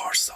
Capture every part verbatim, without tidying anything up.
پارسا.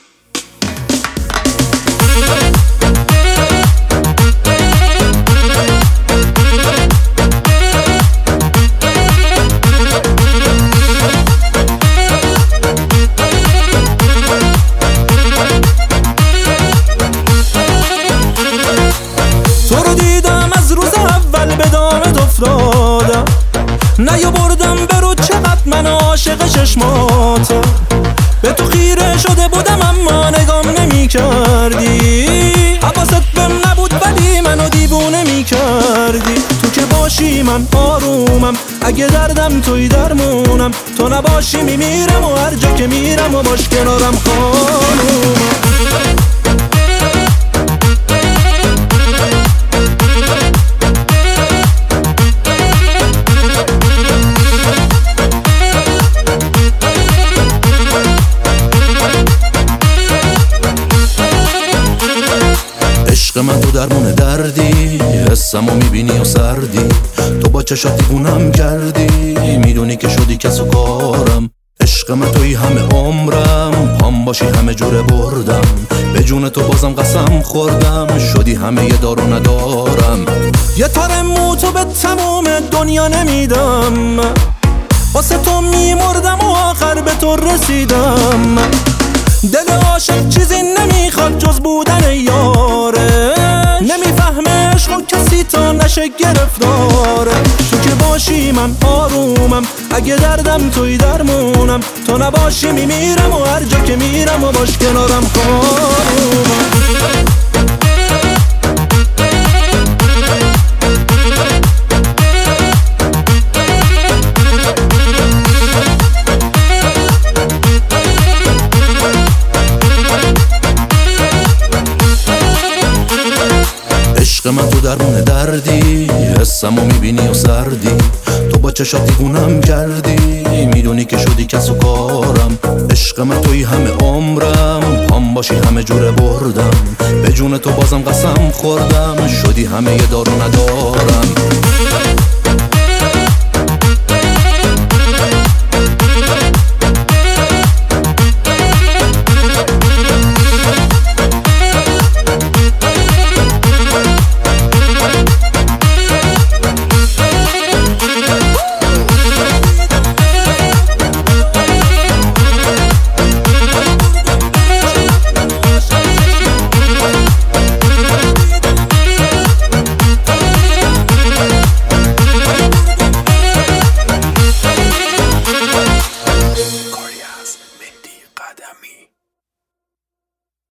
تو رو دیدم از روز اول به دامت افتادم، نیاوردم برو چقدر من عاشق چشماتم. به تو خیره شده بودم اما نگام نمی کردی، حواست بهم نبود ولی منو دیوونه می کردی. تو که باشی من آرومم، اگه دردم توی درمونم. تو نباشی میمیرم و هر جا که میرم و باش کنارم خانومم. عشق من تو درمون دردی، حسمو میبینی و سردی. تو با چشات دیوونم کردی، میدونی که شدی کس و کارم. عشق من توی همه عمرم، پام باشی همه جوره بردم. به جون تو بازم قسم خوردم، شدی همه یه دار و ندارم. یه تار مو تو به تموم دنیا نمیدم، واسه تو میمردم و آخر به تو رسیدم. دل عاشق چیزی نمیخواد جز بودن یاره، نمیفهمه عشق و کسی تا نشه گرفتاره. تو که باشی من آرومم، اگه دردم توی درمونم. تو نباشی میمیرم و هر جا که میرم و باش کنارم خانومم. عشق من تو درمون دردی، حسمو میبینی و سردی. تو با چشات دیوونم کردی، میدونی که شدی کس و کارم. عشق من توی همه عمرم، پام باشی همه جوره بردم. به جون تو بازم قسم خوردم، شدی همه یه دار و ندارم. مهدی قدمی.